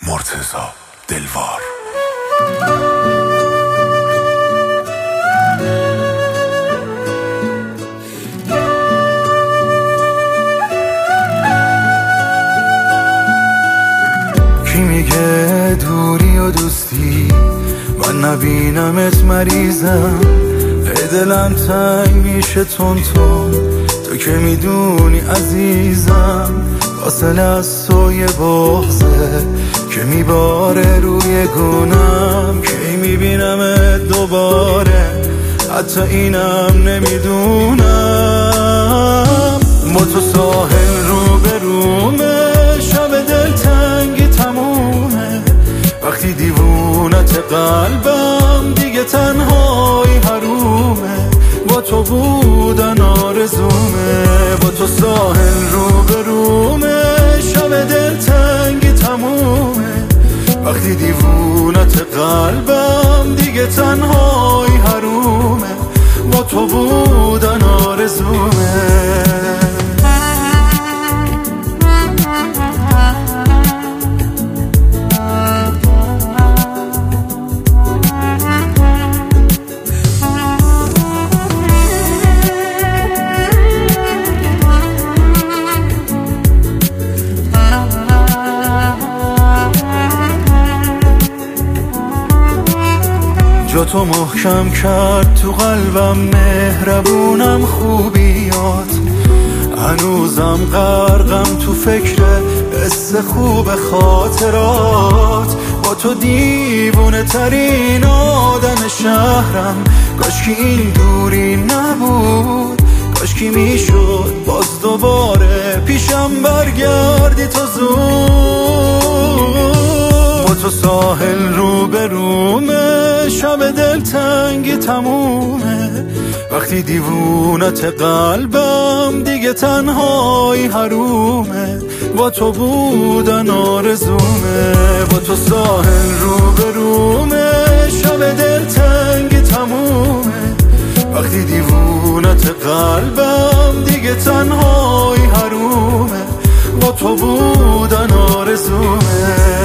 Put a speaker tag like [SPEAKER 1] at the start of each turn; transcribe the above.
[SPEAKER 1] مرتضی دلوار.
[SPEAKER 2] کی میگه دوری و دوستی، من نبینمت مریضم، دلم تنگ میشه تون تون، تو که میدونی عزیزم، فاصله از تو یه بغضه که میباره روی گونم، کی میبینمت دوباره، حتی اینم نمیدونم. ما تو ساحل رو به رومه، شب دلتنگی تمومه، وقتی دیوونت قلبم دیگه تنهایی حرومه، با تو بودن آرزومه. با تو ساحل رو به رومه، شب دلتنگی تمومه، وقتی دیوونت قلبم دیگه تنهایی حرومه، با تو بودن آرزومه. جا تو محکم کرد تو قلبم، مهربونم خوبیات، هنوزم غرقم تو فکر حس خوب خاطرات. با تو دیوونه ترین آدم شهرم، کاشکی این دوری نبود، کاشکی میشد باز دوباره پیشم برگردی تو زود. با تو ساحل رو به رومه، شب دلتنگی تمومه، وقتی دیوونت قلبم دیگه تنهایی حرومه، با تو بودن آرزومه. با تو ساحل رو به رومه، شب دلتنگی تمومه، وقتی دیوونت قلبم دیگه تنهایی حرومه، با تو بودن آرزومه.